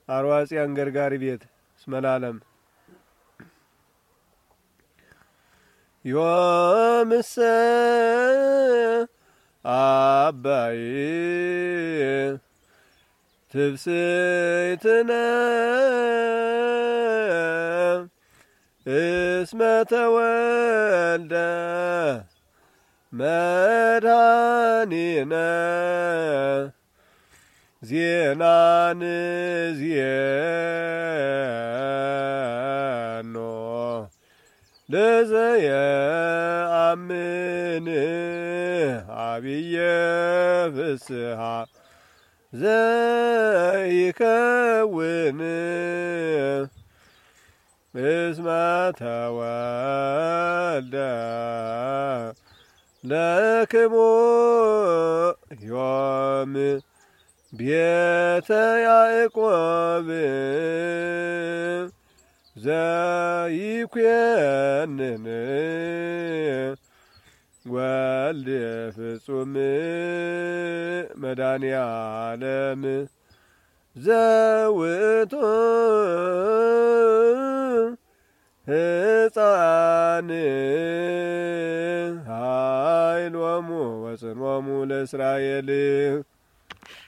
አርዋጺ አንገርጋሪ ቤት እስመላለም ዮምሰ አባይ ትብስይትነ እስመ ተወልደ መድኃኒነ ዜናን ዜኖ ለዘየአምን አብየ ፍስሐ ዘይከውን እስመ ተወልደ ለክሙ ዮም ቤተ ያዕቆብ ዘይኮንን ወልድ ፍጹም መድኃኔ ዓለም ዘውእቱ ሕፃን ኃይሎሙ ወጽንዖሙ ለእስራኤል